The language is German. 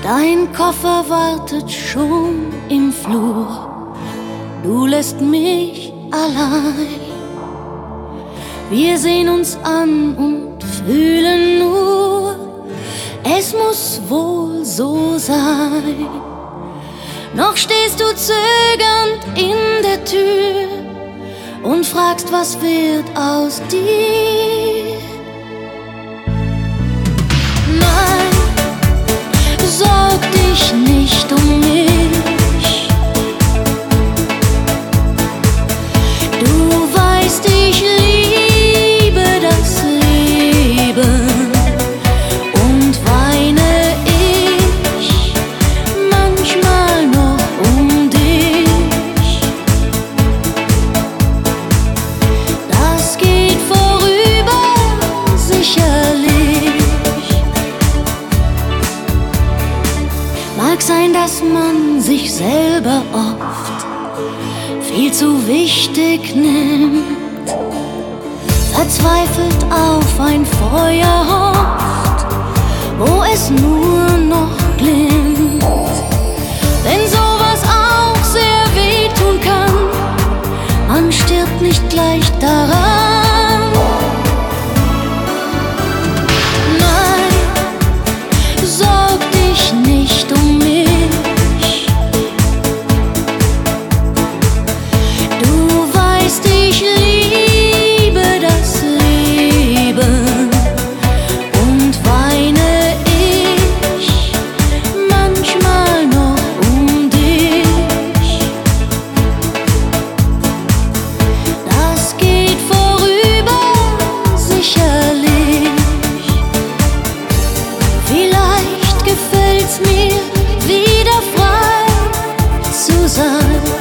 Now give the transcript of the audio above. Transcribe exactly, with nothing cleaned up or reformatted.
Dein Koffer wartet schon im Flur, du lässt mich allein. Wir sehen uns an und fühlen nur, es muss wohl so sein. Noch stehst du zögernd in der Tür und fragst, was wird aus dir? Nein, sorg dich nicht um mich. Du weißt, ich liebe das Leben und weine ich manchmal noch um dich. Das geht vorüber, sicherlich. Mag sein, dass man sich selber oft viel zu wichtig nimmt, verzweifelt auf ein Feuer hofft, wo es nur noch glimmt. Wenn sowas auch sehr wehtun kann, man stirbt nicht gleich daran. Nein, sorg dich nicht um mich. Du weißt, ich liebe das Leben und weine ich manchmal noch um dich. Das geht vorüber, sicherlich. Vielleicht gefällt's mir, wieder frei zu sein.